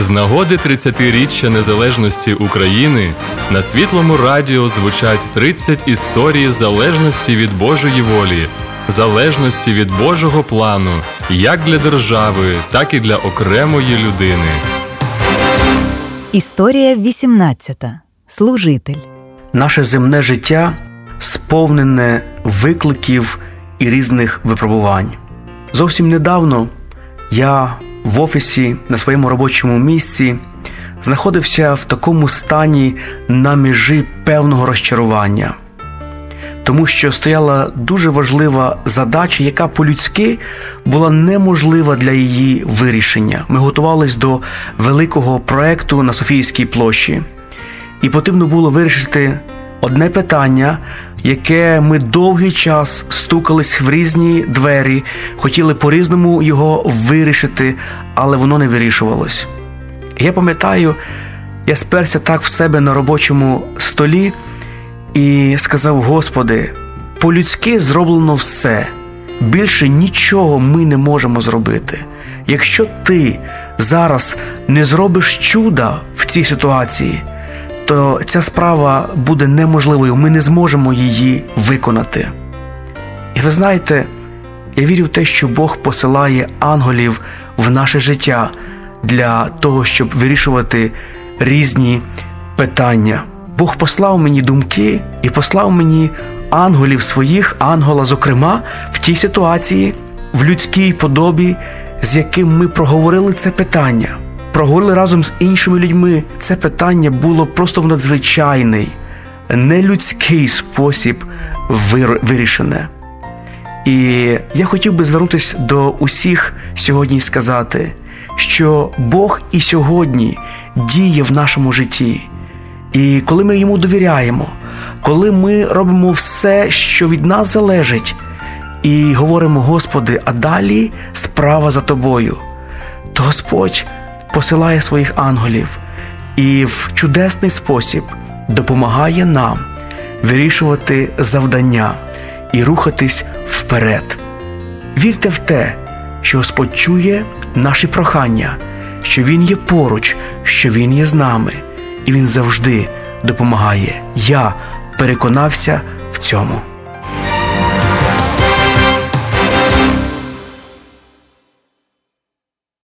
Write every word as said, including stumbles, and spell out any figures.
З нагоди тридцятиріччя незалежності України на Світлому радіо звучать тридцять історій залежності від Божої волі, залежності від Божого плану, як для держави, так і для окремої людини. Історія вісімнадцята. Служитель. Наше земне життя сповнене викликів і різних випробувань. Зовсім недавно я в офісі на своєму робочому місці знаходився в такому стані на межі певного розчарування. Тому що стояла дуже важлива задача, яка по-людськи була неможлива для її вирішення. Ми готувалися до великого проєкту на Софійській площі. І потрібно було вирішити одне питання, яке ми довгий час стукались в різні двері, хотіли по-різному його вирішити, але воно не вирішувалось. Я пам'ятаю, я сперся так в себе на робочому столі і сказав: Господи, по-людськи зроблено все, більше нічого ми не можемо зробити. Якщо Ти зараз не зробиш чуда в цій ситуації, то ця справа буде неможливою, ми не зможемо її виконати. І ви знаєте, я вірю в те, що Бог посилає ангелів в наше життя для того, щоб вирішувати різні питання. Бог послав мені думки і послав мені ангелів своїх, ангела зокрема, в тій ситуації, в людській подобі, з яким ми проговорили це питання. Проговорили разом з іншими людьми. Це питання було просто в надзвичайний, нелюдський спосіб вирішене. І я хотів би звернутися до усіх сьогодні і сказати, що Бог і сьогодні діє в нашому житті. І коли ми Йому довіряємо, коли ми робимо все, що від нас залежить, і говоримо: Господи, а далі справа за Тобою, то Господь посилає своїх ангелів і в чудесний спосіб допомагає нам вирішувати завдання і рухатись вперед. Вірте в те, що Господь чує наші прохання, що Він є поруч, що Він є з нами, і Він завжди допомагає. Я переконався в цьому.